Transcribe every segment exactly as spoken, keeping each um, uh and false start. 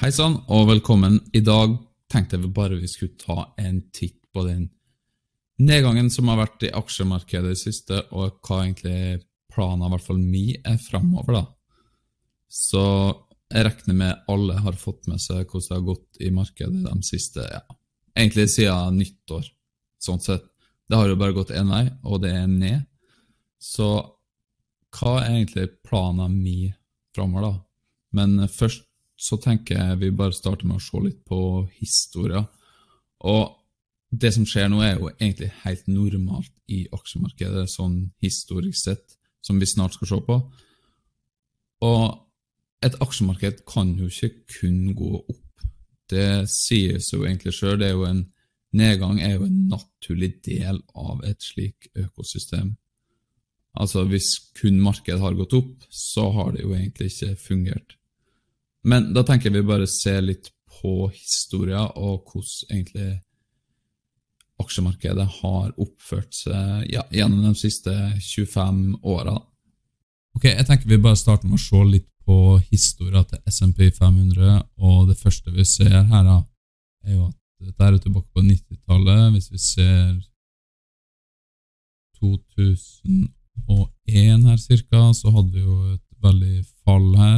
Hei sann, og velkommen. I dag tenkte jeg bare vi skulle ta en titt på den nedgangen som har vært i aksjemarkedet i det siste, og hva egentlig planen, i hvert fall min, er fremover da. Så jeg regner med alle har fått med seg hvordan det har gått i markedet de siste, ja, egentlig siden nyttår, sånn sett. Det har jo bare gått en vei, og det er ned. Så hva er egentlig planen min fremover da? Men først så tenker jeg vi bare starter med å se litt på historia. Og det som skjer nå er jo egentlig helt normalt i aksjemarkedet, sånn historisk sett, som vi snart skal se på. Og et aksjemarked kan jo ikke kun gå opp. Det sies jo egentlig selv, det er jo en nedgang er jo en naturlig del av et slik økosystem. Altså hvis kun markedet har gått opp, så har det jo egentlig ikke fungert. Men da tenker vi bare se litt på historia og hvordan egentlig aksjemarkedet har oppført seg ja, gjennom de siste tjuefem årene. Ok, jeg tenker vi bare starter med å se litt på historia til S and P fem hundre, og det første vi ser her da, er jo at dette er jo tilbake på nittitallet. Hvis vi ser to tusen og en her cirka, så hadde vi jo et veldig fall her.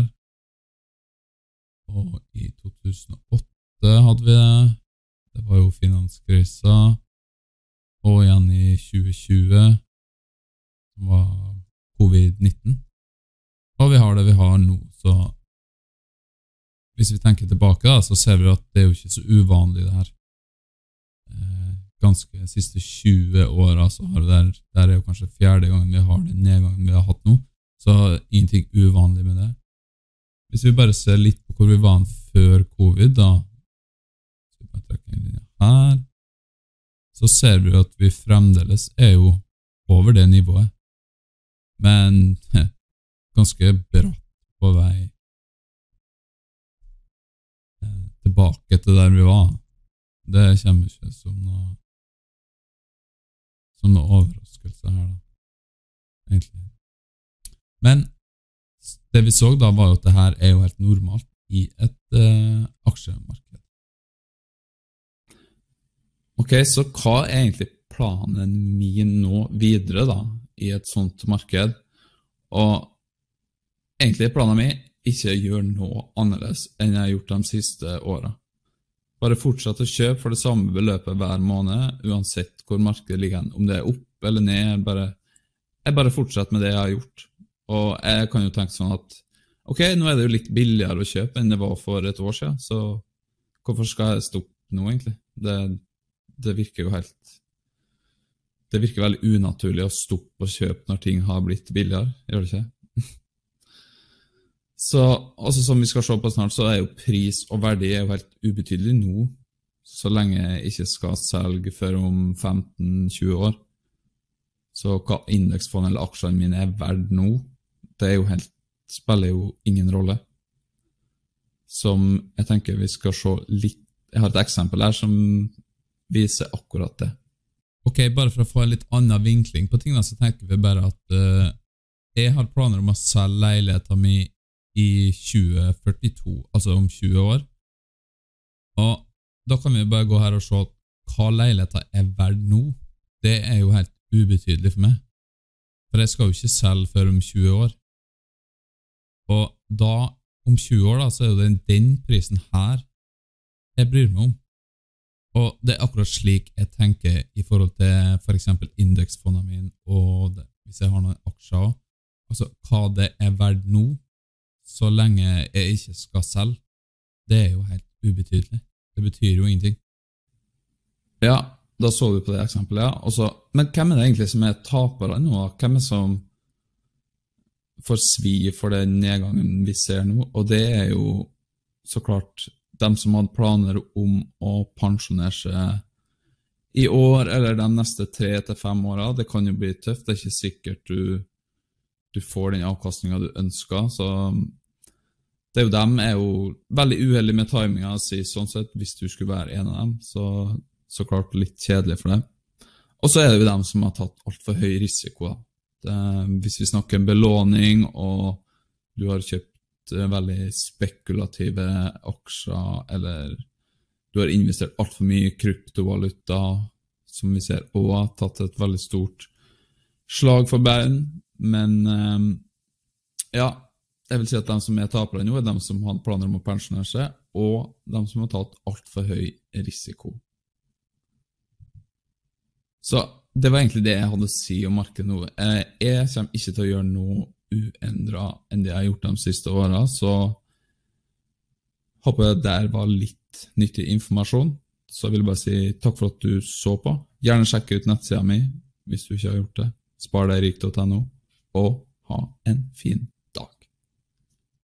Og i to tusen og åtte hadde vi det, det var jo finanskrisa, og igjen i tjue tjue, som var covid nitten. Og vi har det vi har nå, så hvis vi tenker tilbake da, så ser vi at det er jo ikke så uvanlig det her. Eh, ganske de siste tjue årene, så har det der, der er jo kanskje fjerde gangen vi har den nedgangen vi har hatt nå, så ingenting uvanlig med det. Hvis vi bare ser litt på hvor vi var før covid da, så vi bare trekker en linje her, så ser vi at vi fremdeles er jo over det nivået, men heh, ganske bratt på vei eh, tilbake til der vi var. Det kommer ikke som noe, som noe overraskelse her da, egentlig. Men det vi så da var jo at det her er jo helt normalt i et eh, aksjemarked. Ok, så hva er egentlig planen min nå videre da, i et sånt marked? Og egentlig er planen min ikke å gjøre noe annerledes enn jeg har gjort de siste årene. Bare fortsette å kjøpe for det samme beløpet hver måned, uansett hvor markedet ligger, om det er opp eller ned, bare, jeg bare fortsetter med det jeg har gjort. Og jeg kan jo tenke sånn at, ok, nå er det jo litt billigere å kjøpe enn det var for et år siden, så hvorfor skal jeg stoppe nå egentlig? Det, det virker jo helt, det virker veldig unaturlig å stoppe å kjøpe når ting har blitt billigere, gjør det ikke? Så, også som vi skal se på snart, så er jo pris og verdi er jo helt ubetydelig nå, så lenge jeg ikke skal selge før om femten til tjue år. Så hva indeksfondet eller aksjene mine er verdt nå, det er jo helt, spiller jo ingen rolle. Som jeg tenker vi skal se litt, jeg har et eksempel her som viser akkurat det. Ok, bare for å få en litt annen vinkling på tingene, så tenker vi bare at uh, jeg har planer om å selge leiligheten min i tjue førtito, altså om tjue år. Og da kan vi bare gå her og se hva leiligheten er verdt nå. Det er jo helt ubetydelig for meg. For jeg skal jo ikke selge før om tjue år. Og da, om tjue år da, så er jo det den prisen her jeg bryr meg om. Og det er akkurat slik jeg tenker i forhold til for eksempel indeksfondene mine, og det, hvis jeg har noen aksjer også. Altså, hva det er verdt nå, så lenge jeg ikke skal selge, det er jo helt ubetydelig. Det betyr jo ingenting. Ja, da så du på det eksempelet, ja. Også, men hvem er det egentlig som er tapere nå? Hvem er som får svi for den nedgangen vi ser nå? Og det er jo så klart dem som hadde planer om å pensjonere seg i år eller de neste tre til fem årene. Det kan jo bli tøft, det er ikke sikkert du, du får den avkastningen du ønsker, så det er jo dem er jo veldig uheldig med timingen å si sånn sett, hvis du skulle være en av dem, så så klart litt kjedelig for dem. Og så er det jo dem som har tatt alt for høy risiko. Det, hvis vi snakker om belåning, og du har kjøpt kjøpt eh, veldig spekulative aksjer, eller du har investert alt for mye i kryptovaluta, som vi ser også har tatt et veldig stort slag for bein. Men eh, ja, jeg vil si at de som er tapere nå er de som har planer om å pensjonere seg, og de som har tatt alt for høy risiko. Så det var egentlig det jeg hadde å si om markedet nå. Jeg kommer ikke til å gjøre noe uendret enn det jeg har gjort de siste årene, så håper jeg der var litt nyttig informasjon. Så jeg vil bare si takk for at du så på. Gjerne sjekk ut nettsida mi hvis du ikke har gjort det. Spar deg rik punktum no, og ha en fin